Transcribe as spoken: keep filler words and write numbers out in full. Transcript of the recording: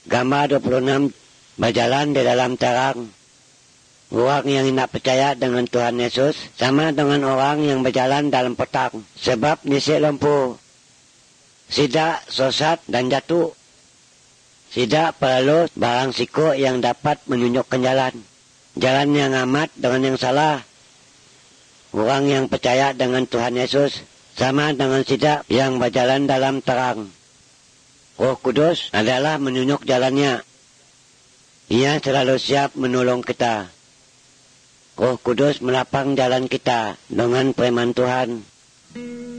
Gambar dua puluh enam, berjalan di dalam terang. Orang yang tidak percaya dengan Tuhan Yesus sama dengan orang yang berjalan dalam petang, sebab nisik lampu. Tidak sesat dan jatuh. Tidak perlu barang siku yang dapat menunjukkan jalan. Jalan yang amat dengan yang salah. Orang yang percaya dengan Tuhan Yesus sama dengan sidak yang berjalan dalam terang. Roh Kudus adalah menunjuk jalannya. Ia selalu siap menolong kita. Roh Kudus melapang jalan kita dengan firman Tuhan.